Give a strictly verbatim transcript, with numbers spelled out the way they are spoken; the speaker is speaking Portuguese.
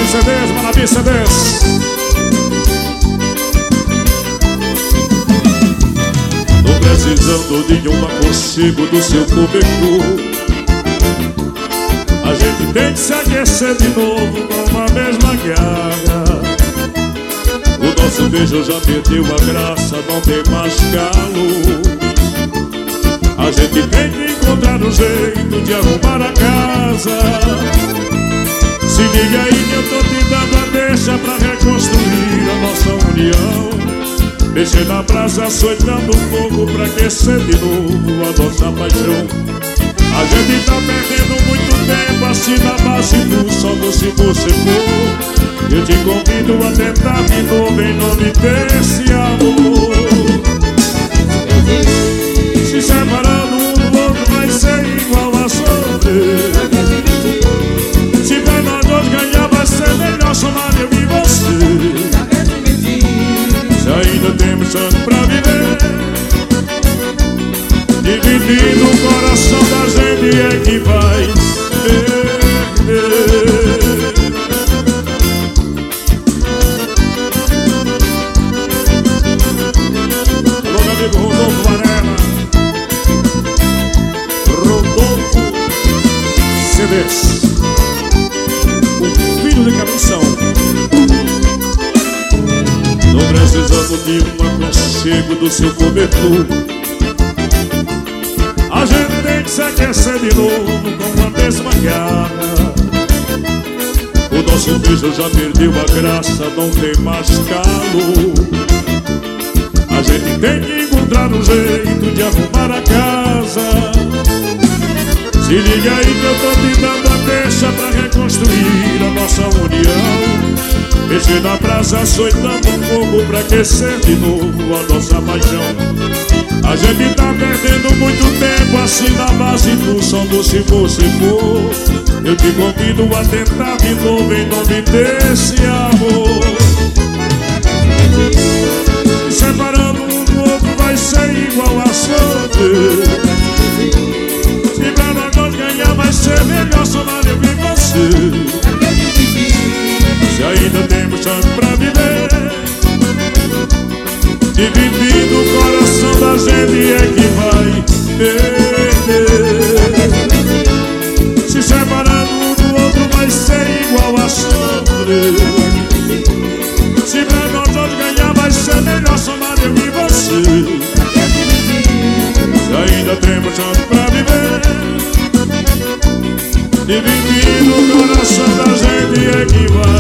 C Ds, Manabi C Ds. Tô precisando de um aconchego do seu cobertor. A gente tem que se aquecer de novo com a mesma garra. O nosso beijo já perdeu a graça, não tem mais calor. A gente tem que encontrar um jeito de arrumar a casa. Se liga aí que eu tô te dando a deixa pra reconstruir a nossa união. Mexer na brasa, açoitando um fogo pra aquecer de novo a nossa paixão. A gente tá perdendo muito tempo assim na base do sol do se você for. Eu te convido a tentar de novo em nome desse amor. Se separando um do outro vai ser igual a sofrer. Se pra nós dois ganhar vai ser melhor somar eu e você. Se ainda temos chance pra viver, dividindo o coração da gente é que vai perder. Alô, meu amigo Rodolfo Varela, Rodolfo C Ds, o filho de Cabeção. Tô precisando de um aconchego do seu cobertor. A gente tem que se aquecer de novo com a mesma garra. O nosso beijo já perdeu a graça, não tem mais calor. A gente tem que encontrar um jeito de arrumar a casa. Se liga aí que eu tô te dando a deixa pra reconstruir a nossa união. Mexer na brasa, açoitando um fogo pra aquecer de novo a nossa paixão. A gente tá perdendo muito tempo assim na base do som do se você for. Eu te convido a tentar de novo em nome desse amor. Separando um do outro vai ser igual a sofrer. Se pra nós dois ganhar vai ser melhor somar eu e você. Se ainda temos chance pra viver, dividindo o coração da gente é que vai perder. Se separando um do outro vai ser igual a sofrer. Se pra nós dois ganhar vai ser melhor somar eu e você. Se ainda temos chance pra viver, dividindo o coração da gente é que vai